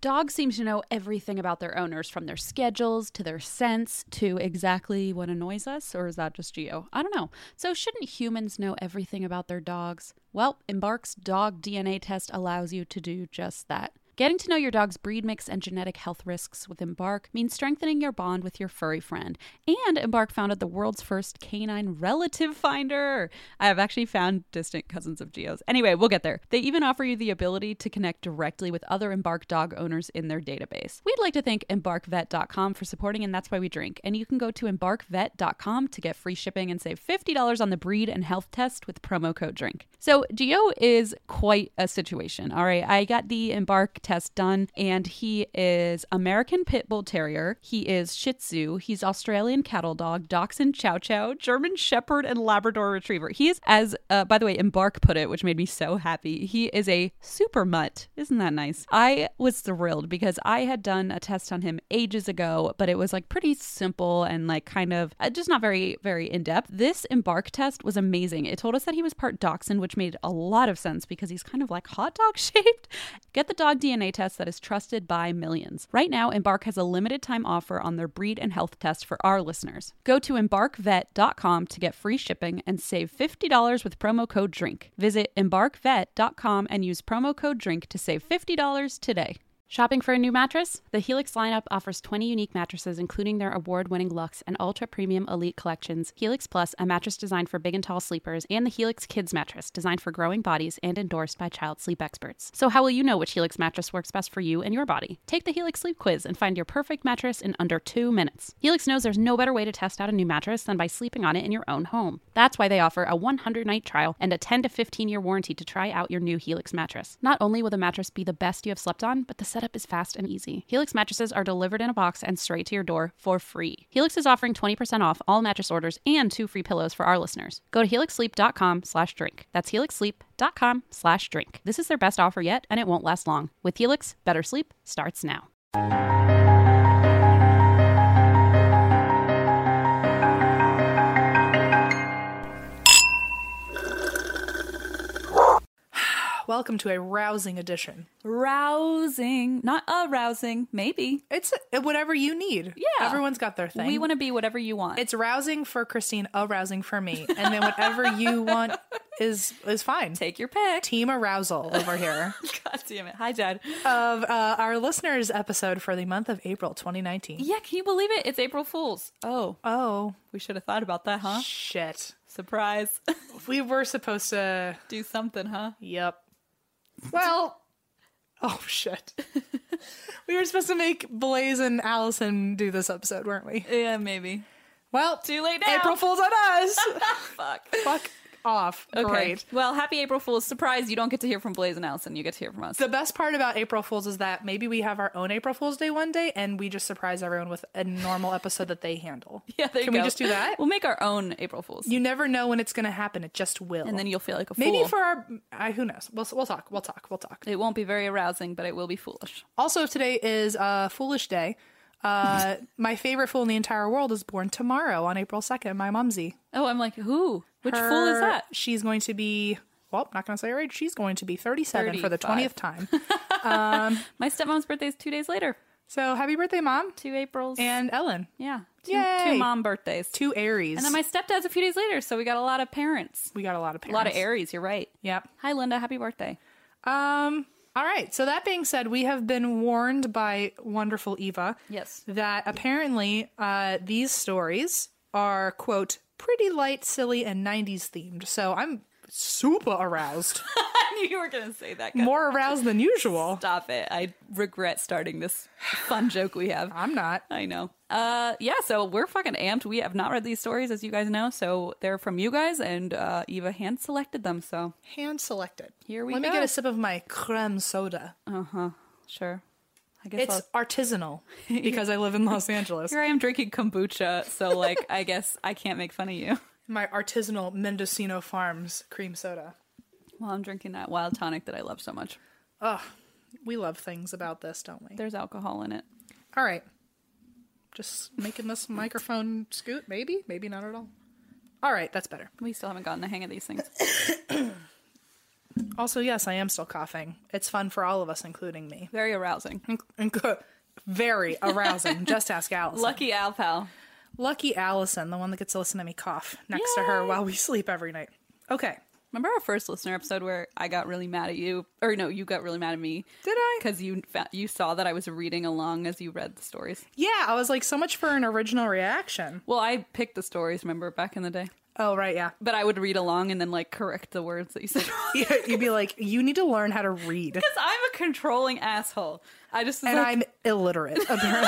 Dogs seem to know everything about their owners, from their schedules to their scents to exactly what annoys us, or is that just Geo? I don't know. So shouldn't humans know everything about their dogs? Well, Embark's dog DNA test allows you to do just that. Getting to know your dog's breed mix and genetic health risks with Embark means strengthening your bond with your furry friend. And Embark founded the world's first canine relative finder. I have actually found distant cousins of Geo's. Anyway, we'll get there. They even offer you the ability to connect directly with other Embark dog owners in their database. We'd like to thank EmbarkVet.com for supporting And That's Why We Drink. And you can go to EmbarkVet.com to get free shipping and save $50 on the breed and health test with promo code DRINK. So Geo is quite a situation. All right, I got the Embark test done, and he is American Pit Bull Terrier. He is Shih Tzu. He's Australian Cattle Dog, Dachshund Chow Chow, German Shepherd, and Labrador Retriever. He is, as by the way, Embark put it, which made me so happy, he is a super mutt. Isn't that nice? I was thrilled because I had done a test on him ages ago, but it was like pretty simple and like kind of just not very, very in-depth. This Embark test was amazing. It told us that he was part Dachshund, which made a lot of sense because he's kind of like hot dog shaped. Get the dog DNA test that is trusted by millions. Right now, Embark has a limited time offer on their breed and health test for our listeners. Go to EmbarkVet.com to get free shipping and save $50 with promo code DRINK. Visit EmbarkVet.com and use promo code DRINK to save $50 today. Shopping for a new mattress? The Helix lineup offers 20 unique mattresses, including their award-winning Luxe and ultra-premium Elite collections, Helix Plus, a mattress designed for big and tall sleepers, and the Helix Kids mattress, designed for growing bodies and endorsed by child sleep experts. So how will you know which Helix mattress works best for you and your body? Take the Helix Sleep Quiz and find your perfect mattress in under 2 minutes. Helix knows there's no better way to test out a new mattress than by sleeping on it in your own home. That's why they offer a 100-night trial and a 10 to 15-year warranty to try out your new Helix mattress. Not only will the mattress be the best you have slept on, but the setup is fast and easy. Helix mattresses are delivered in a box and straight to your door for free. Helix is offering 20% off all mattress orders and 2 free pillows for our listeners. Go to helixsleep.com/drink. That's helixsleep.com/drink. This is their best offer yet, and it won't last long. With Helix, better sleep starts now. Welcome to a rousing edition. Rousing. Not arousing. Maybe. It's whatever you need. Yeah. Everyone's got their thing. We want to be whatever you want. It's rousing for Christine, arousing for me. And then whatever you want is fine. Take your pick. Team arousal over here. God damn it. Hi, Dad. Of our listeners episode for the month of April 2019. Yeah, can you believe it? It's April Fool's. Oh. We should have thought about that, huh? Shit. Surprise. We were supposed to do something, huh? Yep. Well, oh shit. We were supposed to make Blaze and Allison do this episode, weren't we? Yeah, maybe. Well, too late now. April Fool's on us. Fuck off. Okay. Great. Well, happy April Fool's. Surprise, you don't get to hear from Blaze and Allison. You get to hear from us. The best part about April Fool's is that maybe we have our own April Fool's Day one day and we just surprise everyone with a normal episode that they handle. Yeah, there you go. Can we just do that? We'll make our own April Fool's. You never know when it's going to happen. It just will. And then you'll feel like a fool. Maybe for our... who knows? We'll talk. It won't be very arousing, but it will be foolish. Also, today is a foolish day. My favorite fool in the entire world is born tomorrow on April 2nd, my mumsy. Oh, I'm like, who? Which fool is that? She's going to be, well, not going to say her age. She's going to be 37 for the 20th time. My stepmom's birthday is 2 days later. So happy birthday, Mom. 2 Aprils. And Ellen. Yeah. Yay. Two mom birthdays. 2 Aries. And then my stepdad's a few days later, so we got a lot of parents. A lot of Aries, you're right. Yep. Hi, Linda. Happy birthday. All right. So that being said, we have been warned by wonderful Eva. Yes. That apparently these stories are, quote, pretty light, silly, and 90s themed. So I'm super aroused. I knew you were going to say that. More aroused than usual. Stop it. I regret starting this fun joke we have. I'm not. I know. Yeah, so we're fucking amped. We have not read these stories, as you guys know, so they're from you guys, and Eva hand-selected them, so. Hand-selected. Here we go. Let me get a sip of my creme soda. Uh-huh. Sure. I guess it's artisanal because I live in Los Angeles. Here I am drinking kombucha, so, like, I guess I can't make fun of you. My artisanal Mendocino Farms cream soda. Well, I'm drinking that wild tonic that I love so much. Ugh. We love things about this, don't we? There's alcohol in it. All right. Just making this microphone scoot, maybe? Maybe not at all. All right, that's better. We still haven't gotten the hang of these things. Also, yes, I am still coughing. It's fun for all of us, including me. Very arousing. Very arousing. Just ask Allison. Lucky Al Pal. Lucky Allison, the one that gets to listen to me cough next to her while we sleep every night. Okay. Remember our first listener episode where I got really mad at you? Or no, you got really mad at me. Did I? Because you saw that I was reading along as you read the stories. Yeah, I was like, so much for an original reaction. Well, I picked the stories, remember, back in the day. Oh, right, yeah. But I would read along and then, like, correct the words that you said. Yeah, you'd be like, you need to learn how to read. Because I'm a controlling asshole. I just was And like, I'm illiterate, apparently.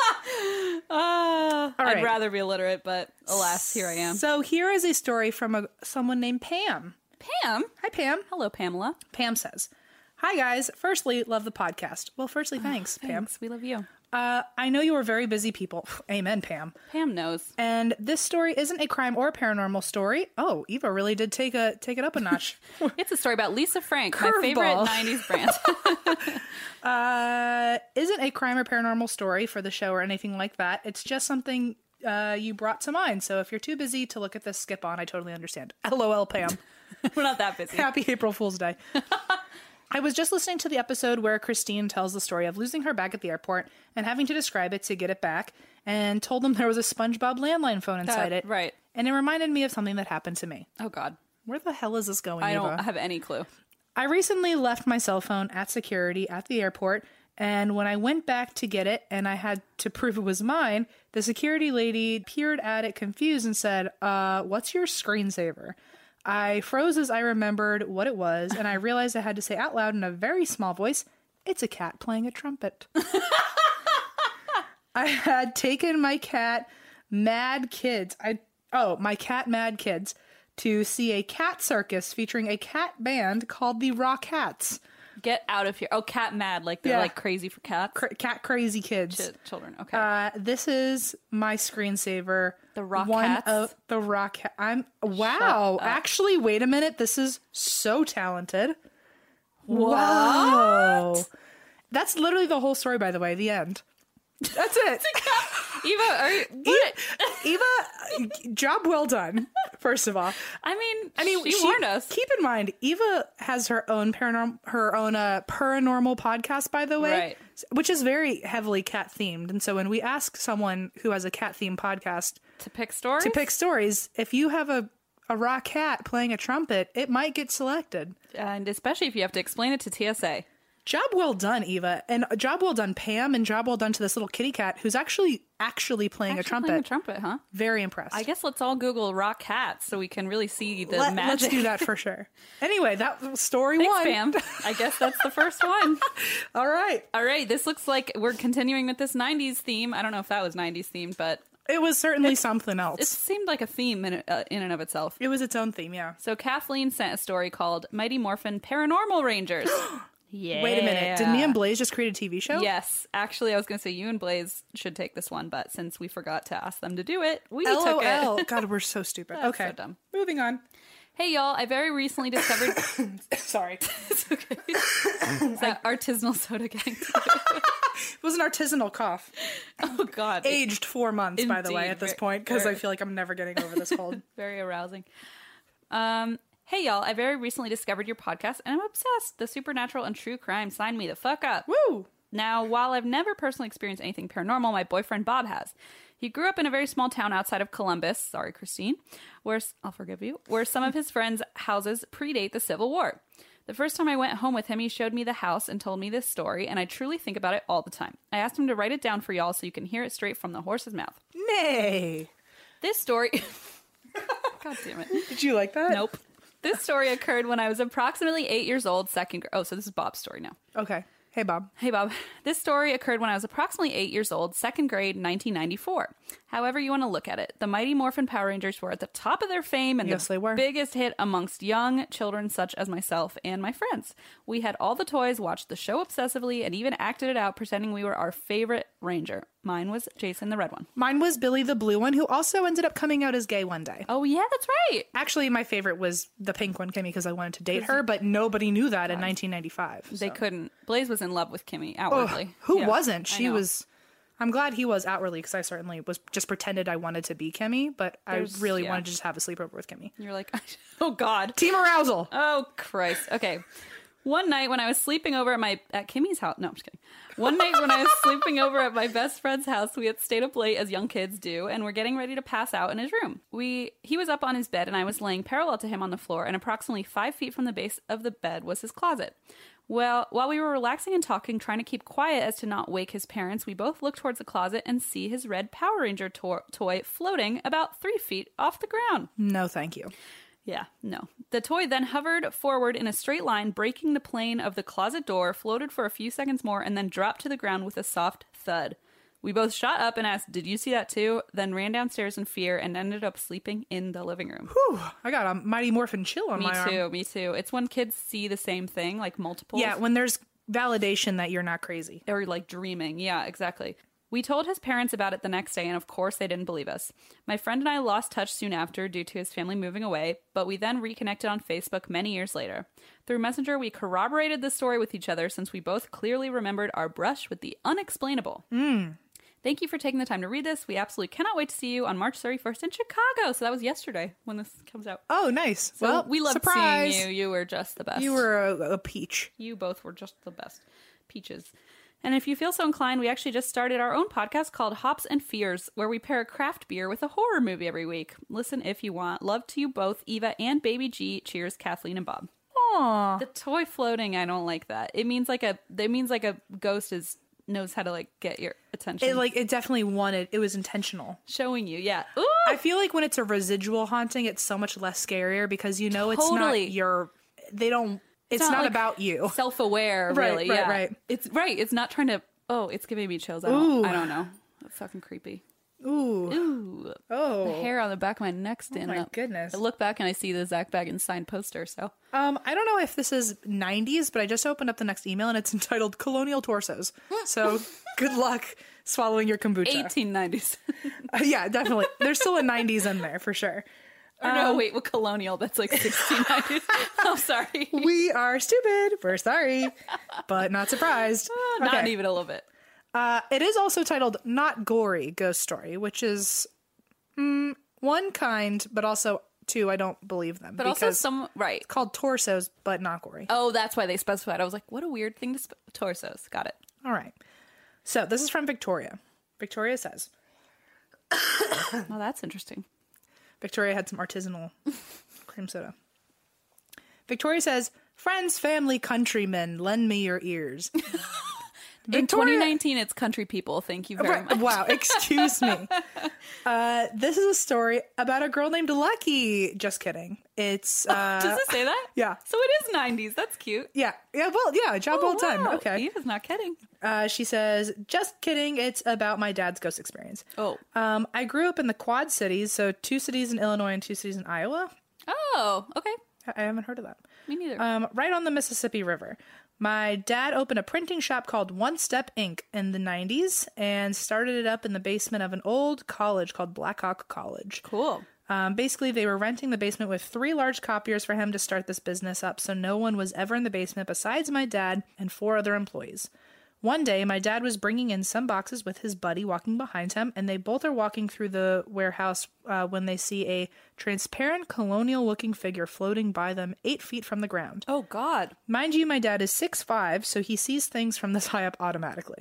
All I'd right. rather be illiterate, but alas, here I am. So here is a story from someone named Pam. Pam? Hi, Pam. Hello, Pamela. Pam says, hi, guys. Firstly, love the podcast. Well, firstly, thanks, Pam. Thanks, we love you. I know you are very busy people. Amen, Pam. Pam knows. And this story isn't a crime or a paranormal story. Oh, Eva really did take it up a notch. It's a story about Lisa Frank, my favorite Curveball. 90s brand. Isn't a crime or paranormal story for the show or anything like that. It's just something you brought to mind. So if you're too busy to look at this, skip on. I totally understand. LOL, Pam. We're not that busy. Happy April Fool's Day. I was just listening to the episode where Christine tells the story of losing her bag at the airport and having to describe it to get it back, and told them there was a SpongeBob landline phone inside it. Right. And it reminded me of something that happened to me. Oh, God. Where the hell is this going, I Eva? don't have any clue. I recently left my cell phone at security at the airport, and when I went back to get it and I had to prove it was mine, the security lady peered at it confused and said, what's your screensaver? I froze as I remembered what it was, and I realized I had to say out loud in a very small voice, it's a cat playing a trumpet. I had taken my cat, Mad Kids, my cat, Mad Kids, to see a cat circus featuring a cat band called the Rockettes. Get out of here. Oh, cat mad. Like they're Yeah. like crazy for cats. Cat crazy kids. Children. Okay. This is my screensaver. The Rockettes? One of the Rock. Wow. Actually, wait a minute. This is so talented. Wow. That's literally the whole story, by the way. The end. That's it. Eva, are you, what? Eva, job well done. First of all, I mean, she warned us. Keep in mind, Eva has her own paranormal podcast, by the way, Right. which is very heavily cat themed. And so when we ask someone who has a cat themed podcast To pick stories? to pick stories, if you have a rock cat playing a trumpet, it might get selected. And especially if you have to explain it to TSA. Job well done, Eva, and job well done, Pam, and job well done to this little kitty cat who's actually playing a trumpet. Playing a trumpet, huh? Very impressed. I guess let's all Google rock cats so we can really see the magic. Let's do that for sure. Anyway, that was story Thanks, one. Pam. I guess that's the first one. All right. All right, this looks like we're continuing with this 90s theme. I don't know if that was 90s themed, but It was certainly something else. it seemed like a theme in and of itself. It was its own theme, yeah. So Kathleen sent a story called Mighty Morphin Paranormal Rangers. Yeah. Wait a minute. Did me and Blaze just create a TV show? Yes. Actually, I was going to say you and Blaze should take this one, but since we forgot to ask them to do it, we took LOL. it. God, we're so stupid. That's Okay. so dumb. Moving on. Hey, y'all. I very recently discovered... Sorry. It's okay. It's that artisanal soda gang. It was an artisanal cough. Oh, God. Aged 4 months, by the way, Indeed. at this point, because I Very- feel like I'm never getting over this cold. Very arousing. Hey, y'all. I very recently discovered your podcast, and I'm obsessed. The supernatural and true crime signed me the fuck up. Woo! Now, while I've never personally experienced anything paranormal, my boyfriend Bob has. He grew up in a very small town outside of Columbus, sorry, Christine, where, I'll forgive you, where some of his friends' houses predate the Civil War. The first time I went home with him, he showed me the house and told me this story, and I truly think about it all the time. I asked him to write it down for y'all so you can hear it straight from the horse's mouth. Nay. This story... God damn it. Did you like that? Nope. This story occurred when I was approximately 8 years old, second grade. Oh, so this is Bob's story now. Okay. Hey, Bob. Hey, Bob. This story occurred when I was approximately 8 years old, second grade, 1994. However you want to look at it, the Mighty Morphin Power Rangers were at the top of their fame and Yes, the they were. biggest hit amongst young children such as myself and my friends. We had all the toys, watched the show obsessively, and even acted it out pretending we were our favorite ranger. Mine was Jason the red one. Mine was Billy the blue one, who also ended up coming out as gay one day. Oh, yeah, that's right. Actually, my favorite was the pink one, Kimmy, because I wanted to date her, but nobody knew that in 1995. They so. couldn't. Blaze was in love with Kimmy outwardly. Who Yeah, wasn't? I She know. was I'm glad he was outwardly, because I certainly was just pretended I wanted to be Kimmy, but I really yeah. wanted to just have a sleepover with Kimmy. You're like, oh God. Team arousal. Oh Christ. Okay. One night when I was sleeping over at Kimmy's house. No, I'm just kidding. One night when I was sleeping over at my best friend's house, we had stayed up late as young kids do, and were getting ready to pass out in his room. He was up on his bed, and I was laying parallel to him on the floor, and approximately 5 feet from the base of the bed was his closet. Well, while we were relaxing and talking, trying to keep quiet as to not wake his parents, we both look towards the closet and see his red Power Ranger toy floating about 3 feet off the ground. No, thank you. Yeah, no. The toy then hovered forward in a straight line, breaking the plane of the closet door, floated for a few seconds more, and then dropped to the ground with a soft thud. We both shot up and asked, "Did you see that too?" Then ran downstairs in fear and ended up sleeping in the living room. Whew, I got a Mighty Morphin chill on my arm. Me too. It's when kids see the same thing, like multiples. Yeah, when there's validation that you're not crazy. Or like dreaming. Yeah, exactly. We told his parents about it the next day, and of course they didn't believe us. My friend and I lost touch soon after due to his family moving away, but we then reconnected on Facebook many years later. Through Messenger, we corroborated the story with each other since we both clearly remembered our brush with the unexplainable. Thank you for taking the time to read this. We absolutely cannot wait to see you on March 31st in Chicago. So that was yesterday when this comes out. Oh, nice. So well, we loved surprise. seeing you. You were just the best. You were a peach. You both were just the best. Peaches. And if you feel so inclined, we actually just started our own podcast called Hops and Fears, where we pair a craft beer with a horror movie every week. Listen if you want. Love to you both, Eva and Baby G. Cheers, Kathleen and Bob. Aww. The toy floating, I don't like that. It means like a ghost knows how to like get your attention. It definitely it was intentional. Showing you, yeah. Ooh! I feel like when it's a residual haunting, it's so much less scarier because it's not it's not like about you. Self-aware, Right, really. right, Yeah. right. It's right. It's not trying to. Oh, it's giving me chills. I don't know. That's fucking creepy. Ooh. Ooh. Oh. The hair on the back of my neck standing my up. goodness. I look back and I see the Zach Baggins signed poster. So. I don't know if this is 90s, but I just opened up the next email and it's entitled Colonial Torsos. So good luck swallowing your kombucha. 1890s. Yeah, definitely. There's still a 90s in there for sure. Or no, wait, with colonial, that's like 1690s. I'm sorry. We are stupid. We're sorry, but not surprised. Not even a little bit. It is also titled Not Gory Ghost Story, which is one kind, but also two, I don't believe them. But also right. It's called Torsos, but not gory. Oh, that's why they specified. I was like, what a weird thing to torsos. Got it. All right. So this is from Victoria. Victoria says. Well, that's interesting. Victoria had some artisanal cream soda. Victoria says, "Friends, family, countrymen, lend me your ears." In 2019, it's country people. Thank you very much. Wow, excuse me. This is a story about a girl named Lucky. Just kidding. It's Does it say that? Yeah. So it is 90s. That's cute. Yeah. Well, yeah. Job well done. Wow. Okay. Eva's not kidding. She says, "Just kidding. It's about my dad's ghost experience." Oh. I grew up in the Quad Cities, so 2 cities in Illinois and 2 cities in Iowa. Oh, okay. I haven't heard of that. Me neither. Right on the Mississippi River. My dad opened a printing shop called One Step Ink in the 90s and started it up in the basement of an old college called Blackhawk College. Cool. Basically, they were renting the basement with 3 large copiers for him to start this business up, so no one was ever in the basement besides my dad and 4 other employees. One day, my dad was bringing in some boxes with his buddy walking behind him, and they both are walking through the warehouse when they see a transparent colonial-looking figure floating by them 8 feet from the ground. Oh, God. Mind you, my dad is 6'5", so he sees things from this high up automatically.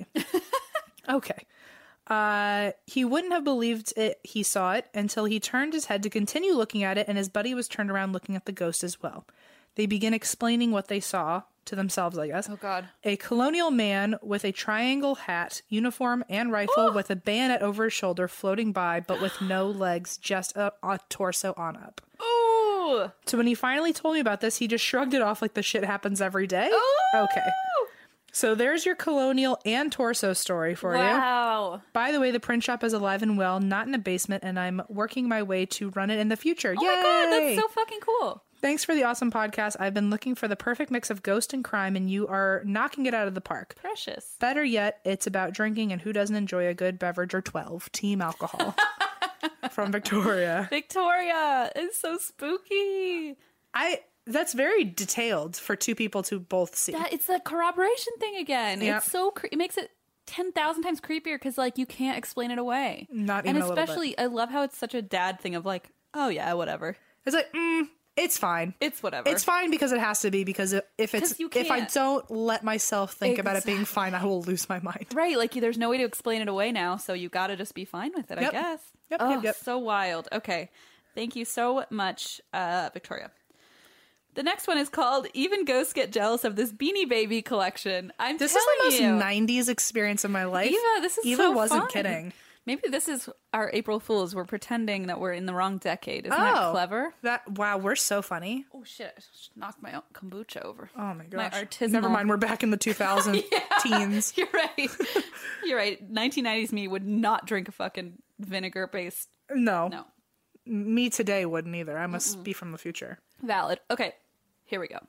Okay. He wouldn't have believed he saw it until he turned his head to continue looking at it, and his buddy was turned around looking at the ghost as well. They begin explaining what they saw to themselves, I guess. Oh, God. A colonial man with a triangle hat, uniform, and rifle with a bayonet over his shoulder floating by, but with no legs, just a torso on up. Ooh. So when he finally told me about this, he just shrugged it off like the shit happens every day. Ooh. Okay. So there's your colonial and torso story for you. Wow. By the way, the print shop is alive and well, not in a basement, and I'm working my way to run it in the future. Oh, Yay! my God. That's so fucking cool. Thanks for the awesome podcast. I've been looking for the perfect mix of ghost and crime, and you are knocking it out of the park. Precious. Better yet, it's about drinking, and who doesn't enjoy a good beverage or 12? Team alcohol. From Victoria. Victoria is so spooky. That's very detailed for 2 people to both see. It's the corroboration thing again. Yep. It's so it makes it 10,000 times creepier because, like, you can't explain it away. Not even a little bit. And especially, I love how it's such a dad thing of like, oh yeah, whatever. It's like, it's fine. It's whatever. It's fine because it has to be, because if I don't let myself think about it being fine, I will lose my mind. Right, like there's no way to explain it away now, so you gotta just be fine with it, I guess. Yep. So wild. Okay. Thank you so much, Victoria. The next one is called Even Ghosts Get Jealous of This Beanie Baby Collection. This is the most 90s experience of my life. Eva wasn't fun. kidding. Maybe this is our April Fools. We're pretending that we're in the wrong decade. Isn't that clever? Wow, we're so funny. Oh, shit. I just knocked my kombucha over. Oh, my gosh. My artisanal... Never mind, we're back in the 2000 teens. You're right. You're right. 1990s me would not drink a fucking vinegar-based... No. Me today wouldn't either. I must be from the future. Valid. Okay, here we go.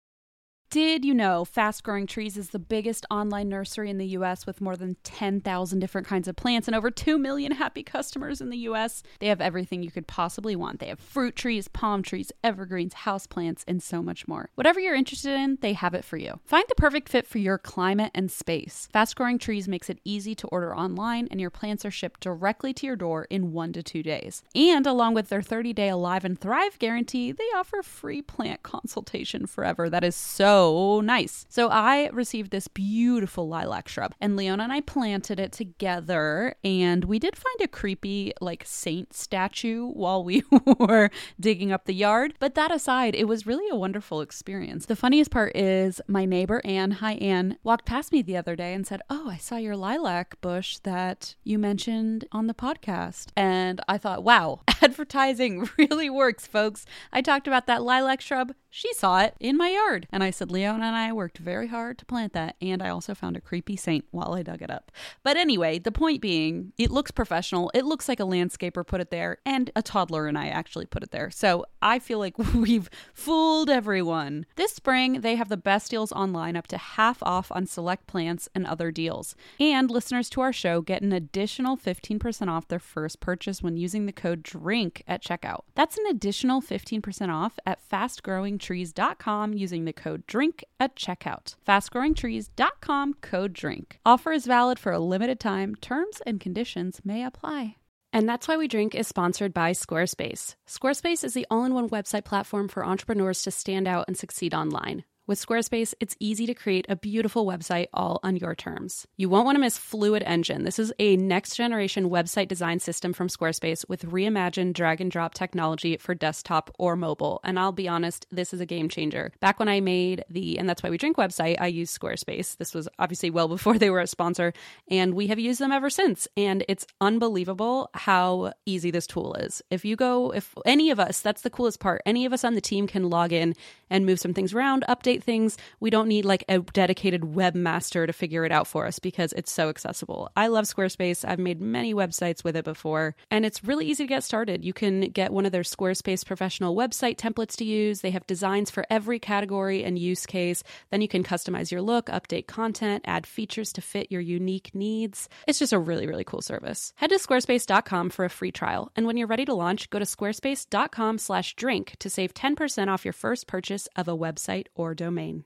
Did you know Fast Growing Trees is the biggest online nursery in the U.S. with more than 10,000 different kinds of plants and over 2 million happy customers in the U.S.? They have everything you could possibly want. They have fruit trees, palm trees, evergreens, houseplants, and so much more. Whatever you're interested in, they have it for you. Find the perfect fit for your climate and space. Fast Growing Trees makes it easy to order online, and your plants are shipped directly to your door in 1 to 2 days. And along with their 30-day Alive and Thrive guarantee, they offer free plant consultation forever. That is so nice. So I received this beautiful lilac shrub, and Leona and I planted it together, and we did find a creepy like saint statue while we were digging up the yard. But that aside, it was really a wonderful experience. The funniest part is my neighbor Anne, hi Anne, walked past me the other day and said, "Oh, I saw your lilac bush that you mentioned on the podcast." And I thought, wow, advertising really works, folks. I talked about that lilac shrub. She saw it in my yard. And I said, Leona and I worked very hard to plant that. And I also found a creepy saint while I dug it up. But anyway, the point being, it looks professional. It looks like a landscaper put it there. And a toddler and I actually put it there. So I feel like we've fooled everyone. This spring, they have the best deals online, up to half off on select plants and other deals. And listeners to our show get an additional 15% off their first purchase when using the code DRINK at checkout. That's an additional 15% off at fastgrowingtrees.com using the code DRINK at checkout. Fastgrowingtrees.com, code DRINK. Offer is valid for a limited time. Terms and conditions may apply. And That's Why We Drink is sponsored by Squarespace. Squarespace is the all-in-one website platform for entrepreneurs to stand out and succeed online. With Squarespace, it's easy to create a beautiful website all on your terms. You won't want to miss Fluid Engine. This is a next-generation website design system from Squarespace with reimagined drag-and-drop technology for desktop or mobile. And I'll be honest, this is a game changer. Back when I made the And That's Why We Drink website, I used Squarespace. This was obviously well before they were a sponsor, and we have used them ever since. And it's unbelievable how easy this tool is. If any of us, that's the coolest part, any of us on the team can log in and move some things around, update things. We don't need like a dedicated webmaster to figure it out for us because it's so accessible. I love Squarespace. I've made many websites with it before, and it's really easy to get started. You can get one of their Squarespace professional website templates to use. They have designs for every category and use case. Then you can customize your look, update content, add features to fit your unique needs. It's just a really, really cool service. Head to squarespace.com for a free trial. And when you're ready to launch, go to squarespace.com/drink to save 10% off your first purchase of a website or domain.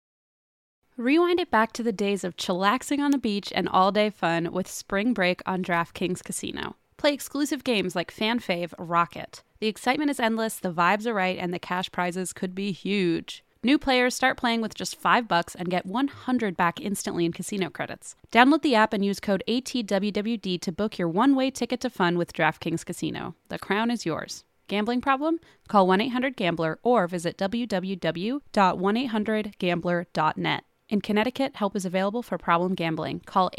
Rewind it back to the days of chillaxing on the beach and all-day fun with spring break on DraftKings Casino. Play exclusive games like fan fave Rocket. The excitement is endless, the vibes are right, and the cash prizes could be huge. New players start playing with just $5 and get $100 back instantly in casino credits. Download the app and use code ATWWD to book your one-way ticket to fun with DraftKings Casino. The crown is yours. Gambling problem? Call 1-800-GAMBLER or visit www.1800gambler.net. In Connecticut, help is available for problem gambling. Call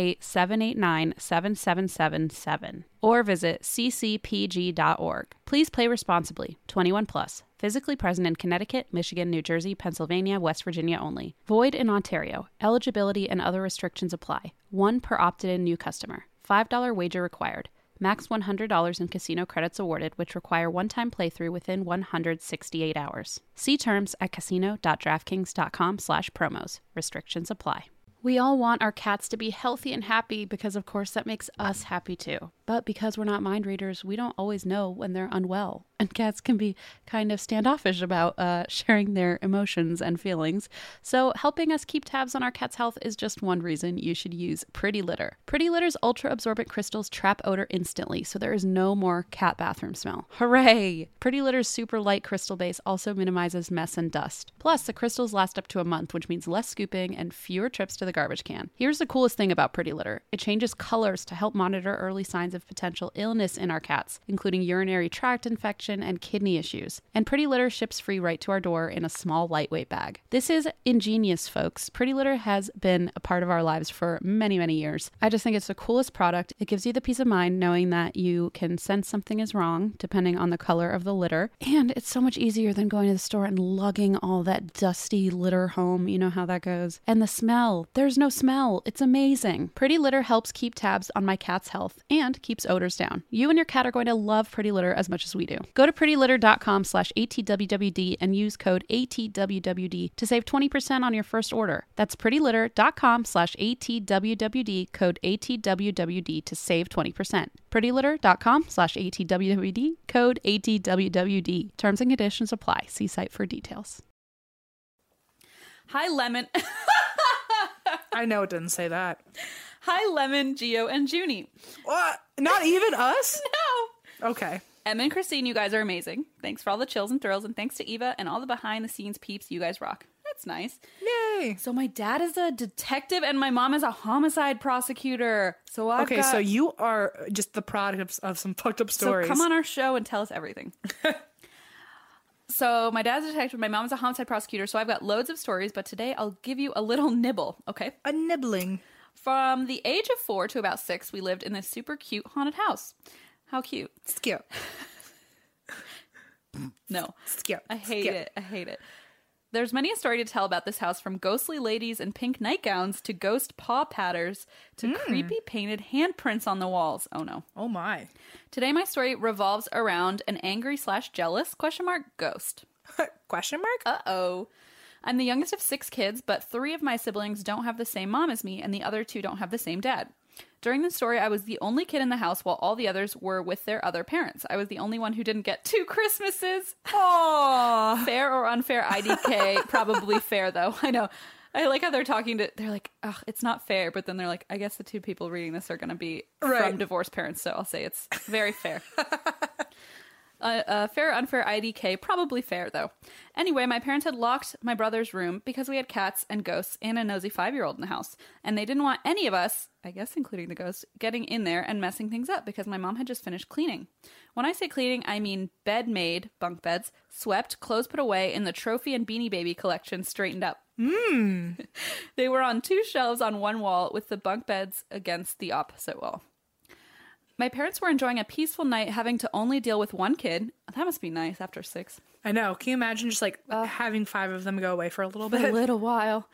888-789-7777 or visit ccpg.org. Please play responsibly. 21 plus. Physically present in Connecticut, Michigan, New Jersey, Pennsylvania, West Virginia only. Void in Ontario. Eligibility and other restrictions apply. 1 per opted-in new customer. $5 wager required. Max $100 in casino credits awarded, which require one-time playthrough within 168 hours. See terms at casino.draftkings.com/promos. Restrictions apply. We all want our cats to be healthy and happy because, of course, that makes us happy too. But because we're not mind readers, we don't always know when they're unwell. And cats can be kind of standoffish about sharing their emotions and feelings. So helping us keep tabs on our cat's health is just one reason you should use Pretty Litter. Pretty Litter's ultra-absorbent crystals trap odor instantly, so there is no more cat bathroom smell. Hooray! Pretty Litter's super light crystal base also minimizes mess and dust. Plus, the crystals last up to a month, which means less scooping and fewer trips to the garbage can. Here's the coolest thing about Pretty Litter. It changes colors to help monitor early signs of potential illness in our cats, including urinary tract infection and kidney issues. And Pretty Litter ships free right to our door in a small, lightweight bag. This is ingenious, folks. Pretty Litter has been a part of our lives for many, many years. I just think it's the coolest product. It gives you the peace of mind knowing that you can sense something is wrong, depending on the color of the litter. And it's so much easier than going to the store and lugging all that dusty litter home. You know how that goes. And the smell. There's no smell. It's amazing. Pretty Litter helps keep tabs on my cat's health and keeps odors down. You and your cat are going to love Pretty Litter as much as we do. Go to prettylitter.com/ATWWD and use code ATWWD to save 20% on your first order. That's prettylitter.com/ATWWD, code ATWWD to save 20%. prettylitter.com/ATWWD, code ATWWD. Terms and conditions apply. See site for details. Hi, Lemon. I know it didn't say that. Hi, Lemon, Gio, and Junie. What? Not even us? No. Okay. Emma and Christine, you guys are amazing. Thanks for all the chills and thrills, and thanks to Eva and all the behind-the-scenes peeps. You guys rock. That's nice. Yay. So my dad is a detective, and my mom is a homicide prosecutor. So so you are just the product of some fucked up stories. So come on our show and tell us everything. So my dad's a detective, my mom's a homicide prosecutor, so I've got loads of stories, but today I'll give you a little nibble, okay? A nibbling. From the age of 4 to about 6, we lived in this super cute haunted house. How cute. It's cute. No. It's cute. I hate it. I hate it. There's many a story to tell about this house, from ghostly ladies in pink nightgowns to ghost paw patters to creepy painted handprints on the walls. Oh no. Oh my. Today my story revolves around an angry/jealous ? Ghost. Question mark? Uh-oh. I'm the youngest of 6 kids, but 3 of my siblings don't have the same mom as me, and the other 2 don't have the same dad. During the story, I was the only kid in the house while all the others were with their other parents. I was the only one who didn't get 2 Christmases. Aww. Fair or unfair IDK? Probably fair, though. I know. I like how they're like, ugh, it's not fair. But then they're like, I guess the 2 people reading this are going to be from divorced parents. So I'll say it's very fair. Fair or unfair IDK, probably fair, though. Anyway, my parents had locked my brother's room because we had cats and ghosts and a nosy 5-year-old in the house. And they didn't want any of us, I guess including the ghost, getting in there and messing things up because my mom had just finished cleaning. When I say cleaning, I mean bed made, bunk beds, swept, clothes put away, and the trophy and Beanie Baby collection straightened up. They were on 2 shelves on one wall with the bunk beds against the opposite wall. My parents were enjoying a peaceful night, having to only deal with 1 kid. That must be nice after 6. I know. Can you imagine just like having 5 of them go away for a little bit? A little while.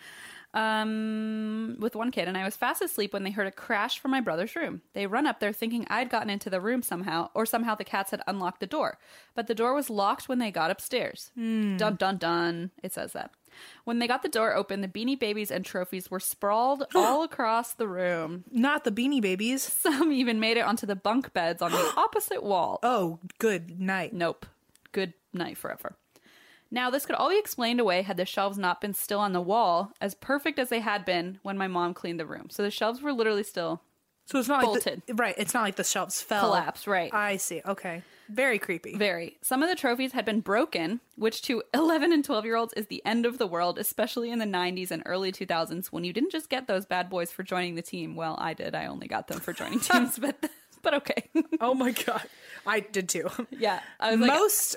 With 1 kid, and I was fast asleep when they heard a crash from my brother's room. They run up there thinking I'd gotten into the room somehow, or somehow the cats had unlocked the door. But the door was locked when they got upstairs. Dun dun dun. It says that. When they got the door open, the Beanie Babies and trophies were sprawled all across the room. Not the Beanie Babies. Some even made it onto the bunk beds on the opposite wall. Oh, good night. Nope. Good night forever. Now, this could all be explained away had the shelves not been still on the wall, as perfect as they had been when my mom cleaned the room. So the shelves were literally still so it's not bolted. Right, it's not like the shelves fell. Collapsed, right. I see, okay. Very creepy. Very. Some of the trophies had been broken, which to 11 and 12-year-olds is the end of the world, especially in the 90s and early 2000s when you didn't just get those bad boys for joining the team. Well, I did. I only got them for joining teams, but okay. Oh my God. I did too. Yeah. I was like, most,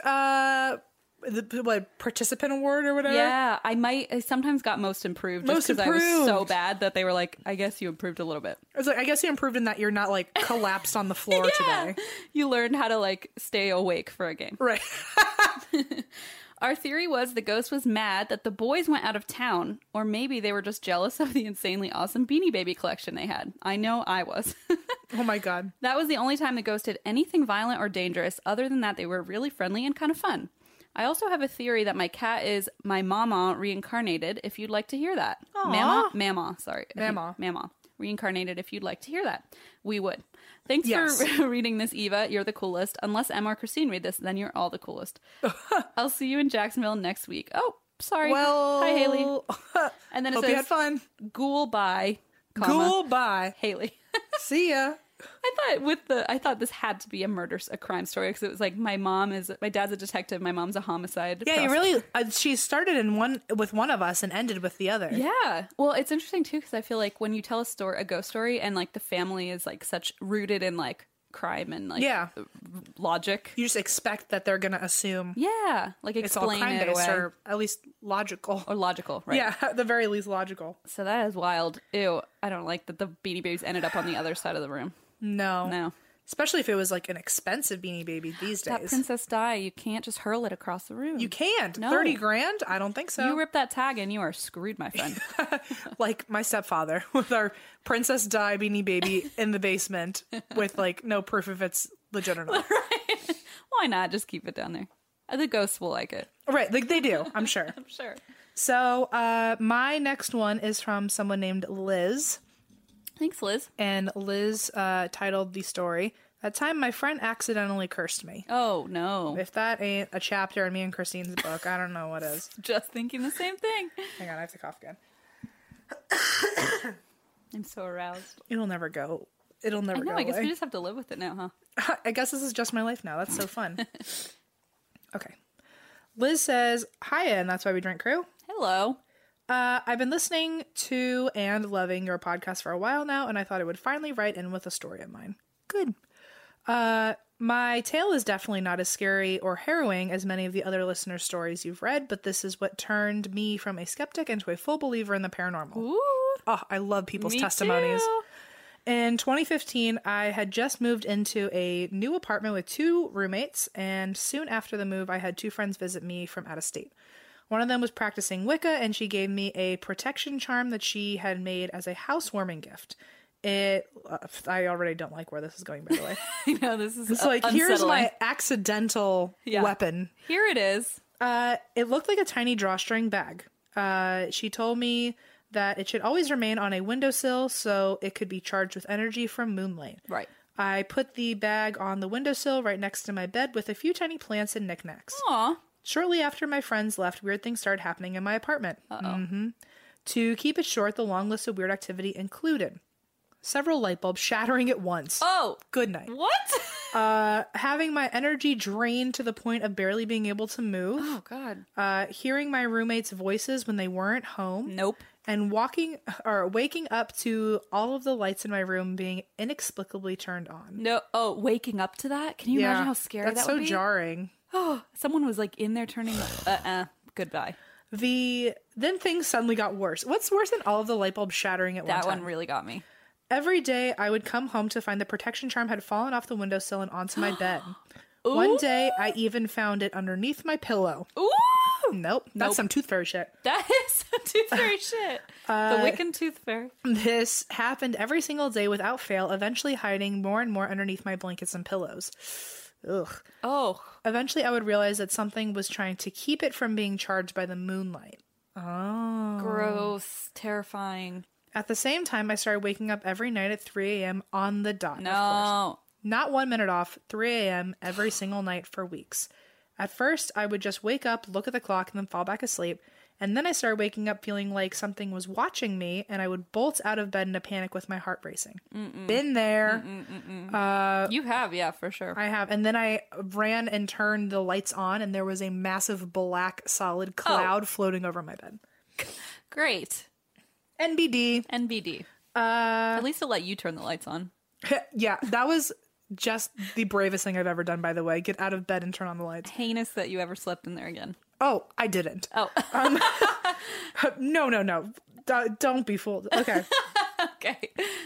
the participant award or whatever? Yeah, I sometimes got most improved just because I was so bad that they were like, I guess you improved a little bit. I was like, I guess you improved in that you're not like collapsed on the floor today. You learned how to like stay awake for a game. Right. Our theory was the ghost was mad that the boys went out of town, or maybe they were just jealous of the insanely awesome Beanie Baby collection they had. I know I was. Oh my God. That was the only time the ghost did anything violent or dangerous. Other than that, they were really friendly and kind of fun. I also have a theory that my cat is my mama reincarnated, if you'd like to hear that. Aww. Mama, sorry. Mama. reincarnated if you'd like to hear that. We would. Thanks Yes. for reading this, Eva. You're the coolest. Unless Emma or Christine read this, then you're all the coolest. I'll see you in Jacksonville next week. Oh, sorry. Well, hi, Haley. And then it hope says, you had fun. Ghoul bye, comma, Cool, bye. Haley. See ya. I thought this had to be a crime story because it was like my dad's a detective, my mom's a homicide. Yeah, you really. She started with one of us and ended with the other. Yeah. Well, it's interesting too because I feel like when you tell a ghost story, and like the family is like such rooted in like crime and like logic, you just expect that they're gonna assume. Yeah, like It's all explain it crime-based, away. or at least logical. Or logical, right? Yeah, at the very least logical. So that is wild. Ew, I don't like that the Beanie Babies ended up on the other side of the room. No. Especially if it was like an expensive Beanie Baby these days. That Princess Di, you can't just hurl it across the room. You can't. No. $30,000? I don't think so. You rip that tag and you are screwed, my friend. Like my stepfather with our Princess Di Beanie Baby in the basement with like no proof if it's legit or not. Right? Why not? Just keep it down there. The ghosts will like it. Right, like they do, I'm sure. I'm sure. So my next one is from someone named Liz. Thanks, Liz. And Liz titled the story, "That Time My Friend Accidentally Cursed Me." Oh, no. If that ain't a chapter in me and Christine's book, I don't know what is. Just thinking the same thing. Hang on, I have to cough again. I'm so aroused. It'll never go. It'll never go I guess away. we just have to live with it now, huh? I guess this is just my life now. That's so fun. Okay. Liz says, "Hiya, and that's why we drink crew. Hello. I've been listening to and loving your podcast for a while now, and I thought I would finally write in with a story of mine. Good. My tale is definitely not as scary or harrowing as many of the other listeners' stories you've read, but this is what turned me from a skeptic into a full believer in the paranormal." Ooh. Oh, I love people's Me testimonies. too. In 2015, I had just moved into a new apartment with 2 roommates, and soon after the move, I had 2 friends visit me from out of state. One of them was practicing Wicca, and she gave me a protection charm that she had made as a housewarming gift. I already don't like where this is going, by the way. I know, this is It's like, unsettling. here's my accidental Yeah. weapon. Here it is. It looked like a tiny drawstring bag. She told me that it should always remain on a windowsill so it could be charged with energy from moonlight. Right. I put the bag on the windowsill right next to my bed with a few tiny plants and knickknacks. Aw. Shortly after my friends left, weird things started happening in my apartment. To keep it short, the long list of weird activity included several light bulbs shattering at once. Oh. Good night. What? Having my energy drained to the point of barely being able to move. Oh, God. Hearing my roommates' voices when they weren't home. Nope. And waking up to all of the lights in my room being inexplicably turned on. No. Oh, waking up to that? Can you imagine how scary that's that would so be? jarring. Oh, someone was like in there turning. Goodbye. Then things suddenly got worse. What's worse than all of the light bulbs shattering at one That time? one really got me. Every day I would come home to find the protection charm had fallen off the windowsill and onto my bed. Ooh. One day I even found it underneath my pillow. Ooh. Nope, that's some tooth fairy shit. That is some tooth fairy shit. The Wiccan tooth fairy. This happened every single day without fail, eventually hiding more and more underneath my blankets and pillows. Ugh. Oh. Eventually I would realize that something was trying to keep it from being charged by the moonlight. Oh. Gross. Terrifying. At the same time, I started waking up every night at 3 a.m. on the dot, of course. No. Not 1 minute off, 3 a.m. every single night for weeks. At first, I would just wake up, look at the clock, and then fall back asleep. And then I started waking up feeling like something was watching me, and I would bolt out of bed in a panic with my heart racing. Been there. You have, yeah, for sure. I have. And then I ran and turned the lights on, and there was a massive black solid cloud floating over my bed. Great. NBD. NBD. At least it'll let you turn the lights on. Yeah, that was just the bravest thing I've ever done, by the way. Get out of bed and turn on the lights. Heinous that you ever slept in there again. Oh, I didn't. Oh. No. Don't be fooled. Okay. Okay.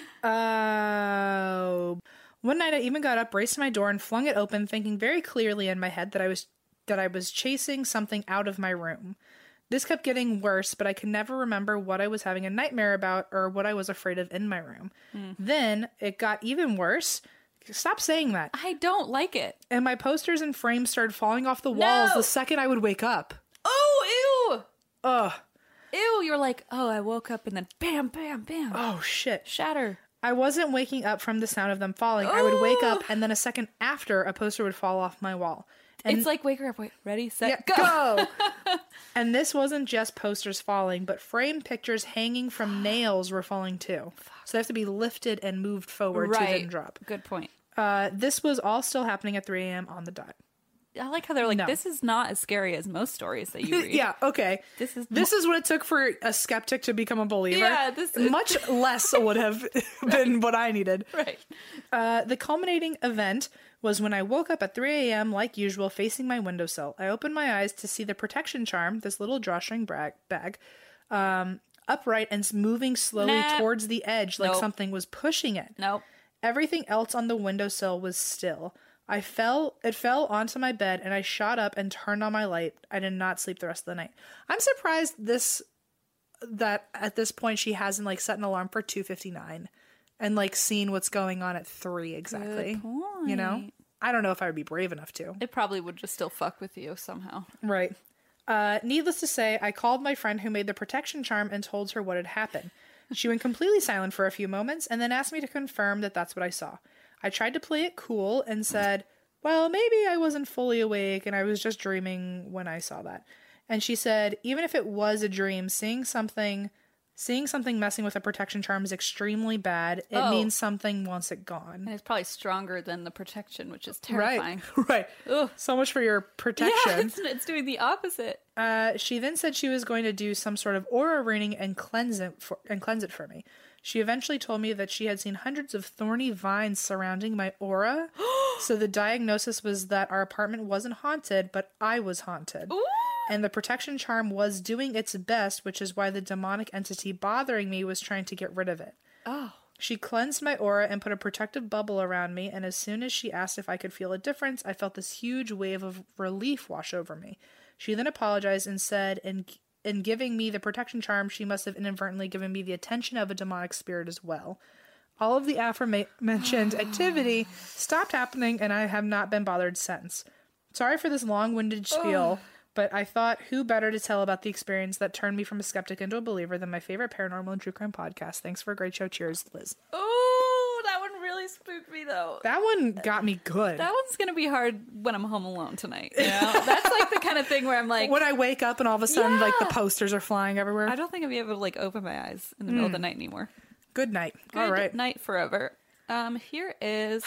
One night I even got up, raced to my door, and flung it open, thinking very clearly in my head that I was chasing something out of my room. This kept getting worse, but I could never remember what I was having a nightmare about or what I was afraid of in my room. Then it got even worse. Stop saying that. I don't like it. And my posters and frames started falling off the walls No. the second I would wake up. Oh, ew. Ugh. Ew, you're like, oh, I woke up and then bam, bam, bam. Oh, shit. Shatter. I wasn't waking up from the sound of them falling. I would wake up, and then a second after, a poster would fall off my wall. And It's like, wake her up. Wait, ready, set, yeah, go. And this wasn't just posters falling, but framed pictures hanging from nails were falling too. So they have to be lifted and moved forward to then drop. Good point. This was all still happening at 3 a.m. on the dot. I like how they're like, No. this is not as scary as most stories that you read. Yeah, okay. This is what it took for a skeptic to become a believer. Yeah, this is- much less would have been what I needed. Right. The culminating event was when I woke up at 3 a.m. like usual, facing my windowsill. I opened my eyes to see the protection charm, this little drawstring bag, upright and moving slowly towards the edge like something was pushing it. Nope. Everything else on the windowsill was still. It fell onto my bed, and I shot up and turned on my light. I did not sleep the rest of the night. I'm surprised that at this point she hasn't like set an alarm for 2:59 and like seen what's going on at 3 exactly. Good point. You know? I don't know if I would be brave enough to. It probably would just still fuck with you somehow. Right. Needless to say, I called my friend who made the protection charm and told her what had happened. She went completely silent for a few moments and then asked me to confirm that that's what I saw. I tried to play it cool and said, well, maybe I wasn't fully awake and I was just dreaming when I saw that. And she said, even if it was a dream, seeing something messing with a protection charm is extremely bad. It means something wants it gone. And it's probably stronger than the protection, which is terrifying. Right. Ugh. So much for your protection. Yeah, it's doing the opposite. She then said she was going to do some sort of aura reading and cleanse it for me. She eventually told me that she had seen hundreds of thorny vines surrounding my aura. So the diagnosis was that our apartment wasn't haunted, but I was haunted. Ooh. And the protection charm was doing its best, which is why the demonic entity bothering me was trying to get rid of it. Oh. She cleansed my aura and put a protective bubble around me, and as soon as she asked if I could feel a difference, I felt this huge wave of relief wash over me. She then apologized and said, in giving me the protection charm, she must have inadvertently given me the attention of a demonic spirit as well. All of the aforementioned activity stopped happening, and I have not been bothered since. Sorry for this long-winded spiel, but I thought who better to tell about the experience that turned me from a skeptic into a believer than my favorite paranormal and true crime podcast. Thanks for a great show. Cheers, Liz. Oh, that one really spooked me, though. That one got me good. That one's going to be hard when I'm home alone tonight. You know? That's like the kind of thing where I'm like... When I wake up and all of a sudden, like, the posters are flying everywhere. I don't think I'll be able to, like, open my eyes in the middle of the night anymore. Good night. Good all right. night forever. Here is...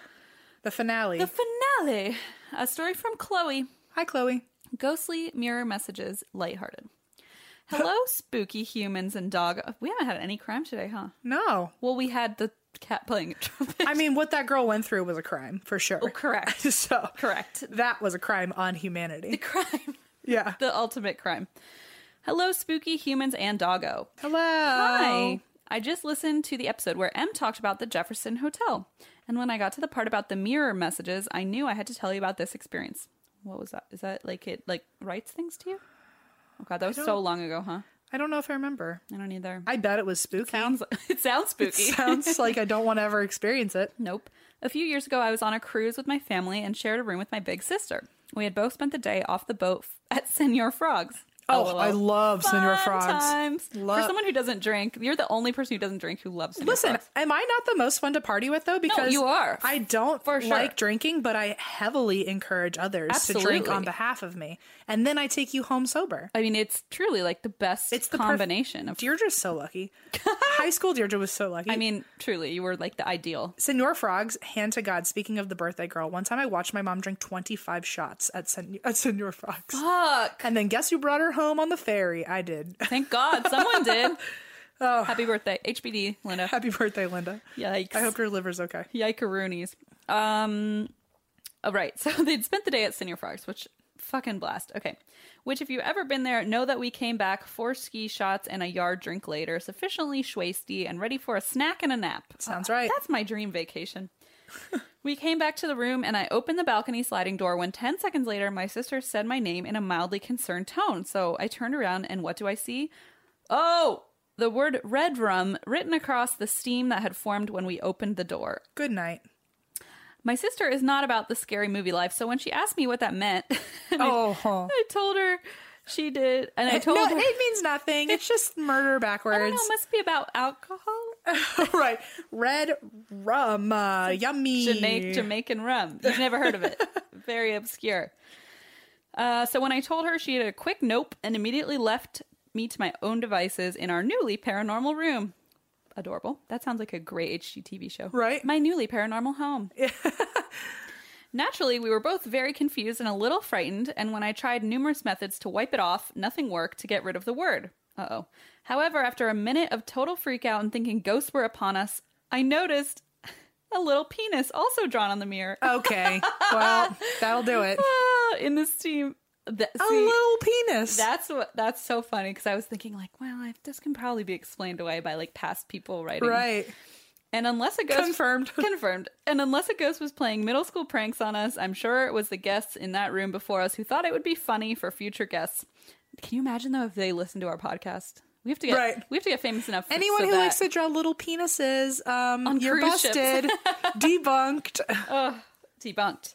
The finale. The finale. A story from Chloe. Hi, Chloe. Ghostly mirror messages, lighthearted. Hello, spooky humans and dog. We haven't had any crime today, huh? No. Well, we had the cat playing a trumpet. I mean, what that girl went through was a crime, for sure. Oh, correct. So, Correct. that was a crime on humanity. The crime. Yeah. The ultimate crime. Hello, spooky humans and doggo. Hello. Hi. I just listened to the episode where Em talked about the Jefferson Hotel. And when I got to the part about the mirror messages, I knew I had to tell you about this experience. What was that? Is that like it like writes things to you? Oh god, that was so long ago, huh? I don't know if I remember. I don't either. I bet it was spooky. It sounds spooky. It sounds like I don't want to ever experience it. Nope. A few years ago, I was on a cruise with my family and shared a room with my big sister. We had both spent the day off the boat at Senor Frogs. Oh, LOL. I love Senor Fun Frogs. Times. For someone who doesn't drink, you're the only person who doesn't drink who loves Senor Listen, Frogs. am I not the most fun to party with, though? Because you are. I don't For sure. like drinking, but I heavily encourage others to drink Absolutely. on behalf of me. And then I take you home sober. I mean, it's truly like the best It's the combination of... Deirdre's so lucky. High school Deirdre was so lucky. I mean, truly, you were like the ideal. Senor Frogs, hand to God, speaking of the birthday girl, one time I watched my mom drink 25 shots at Senor Frogs. Fuck. And then guess who brought her home on the ferry? I did. Thank God someone did. Oh. Happy birthday. HBD, Linda. Happy birthday, Linda. Yikes. I hope your liver's okay. Yikeroonies. Oh, right. So they'd spent the day at Senor Frogs, which fucking blast. Okay. Which, if you've ever been there, know that we came back 4 ski shots and a yard drink later, sufficiently schwasty and ready for a snack and a nap. Sounds right. That's my dream vacation. We came back to the room and I opened the balcony sliding door when 10 seconds later, my sister said my name in a mildly concerned tone. So I turned around and what do I see? Oh, the word red rum written across the steam that had formed when we opened the door. Good night. My sister is not about the scary movie life, so when she asked me what that meant, I told her She did. And I told No, her. it means nothing. It's just murder I backwards. don't know. It must be about alcohol. Right. Red rum. Yummy. Jamaican rum. You've never heard of it. Very obscure. So when I told her, she had a quick nope and immediately left me to my own devices in our newly paranormal room. Adorable. That sounds like a great HGTV show. Right. My newly paranormal home. Naturally, we were both very confused and a little frightened, and when I tried numerous methods to wipe it off, nothing worked to get rid of the word. Uh-oh. However, after a minute of total freakout and thinking ghosts were upon us, I noticed a little penis also drawn on the mirror. Okay. Well, that'll do it. In this team. A little penis. That's so funny, because I was thinking, like, well, this can probably be explained away by, like, past people writing. Right. And unless a ghost... Confirmed. And unless a ghost was playing middle school pranks on us, I'm sure it was the guests in that room before us who thought it would be funny for future guests. Can you imagine, though, if they listen to our podcast? We have to get famous enough. Anyone who likes to draw little penises, you're busted. Debunked. Debunked.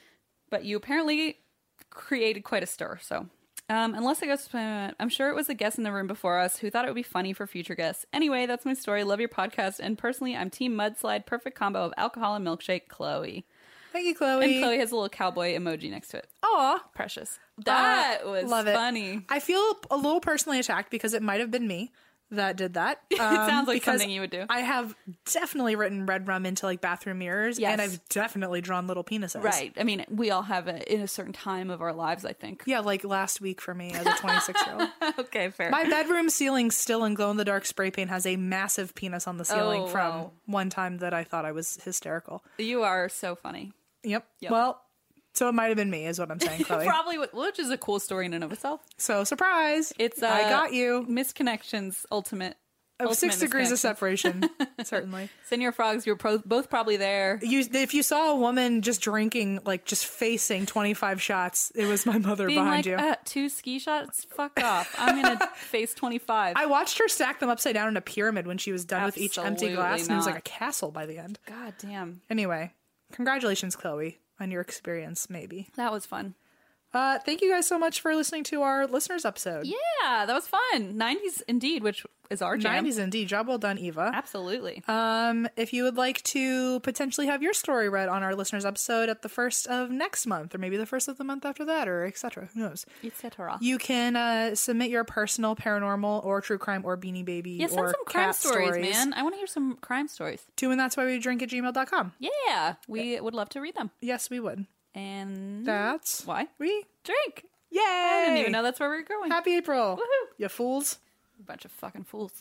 But you apparently created quite a stir, so... unless the ghost, I'm sure it was the guest in the room before us who thought it would be funny for future guests. Anyway, that's my story. Love your podcast. And personally, I'm team mudslide. Perfect combo of alcohol and milkshake. Chloe. Thank you, Chloe. And Chloe has a little cowboy emoji next to it. Aw. Precious. That was love funny. It. I feel a little personally attacked because it might have been me that did that. It sounds like something you would do. I have definitely written red rum into like bathroom mirrors, yes. and I've definitely drawn little penises. Right. I mean, we all have it in a certain time of our lives, I think. Yeah, like last week for me as a 26-year-old. Okay, fair. My bedroom ceiling still in glow-in-the-dark spray paint has a massive penis on the ceiling from one time that I thought I was hysterical. You are so funny. Yep. Well, so it might have been me is what I'm saying, Chloe. Probably, which is a cool story in and of itself. So, surprise. It's I got you. Misconnections, ultimate. Of 6 degrees of separation, certainly. Senior Frogs, you're both probably there. If you saw a woman just drinking, like just facing 25 shots, it was my mother being behind like, you. 2 ski shots? Fuck off. I'm going to face 25. I watched her stack them upside down in a pyramid when she was done with each empty glass, and it was like a castle by the end. God damn. Anyway, congratulations, Chloe, on your experience, maybe. That was fun. Thank you guys so much for listening to our listeners episode. Yeah, that was fun. 90s indeed, which is our jam. 90s indeed. Job well done, Eva. Absolutely. If you would like to potentially have your story read on our listeners episode at the first of next month, or maybe the first of the month after that, or etc., who knows? Etc. You can submit your personal paranormal or true crime or Beanie Baby send or some crime cat stories, man. I want to hear some crime stories. To and that's why we drink at gmail.com. Yeah, we would love to read them. Yes, we would. And that's why we drink. Yay! I didn't even know that's where we were going. Happy April. Woohoo! You fools. A bunch of fucking fools.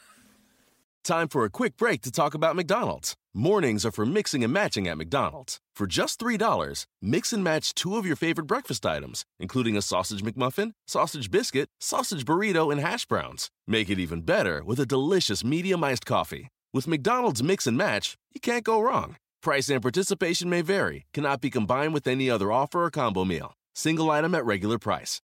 Time for a quick break to talk about McDonald's. Mornings are for mixing and matching at McDonald's. For just $3, mix and match 2 of your favorite breakfast items, including a sausage McMuffin, sausage biscuit, sausage burrito, and hash browns. Make it even better with a delicious medium iced coffee. With McDonald's Mix and Match, you can't go wrong. Price and participation may vary, cannot be combined with any other offer or combo meal. Single item at regular price.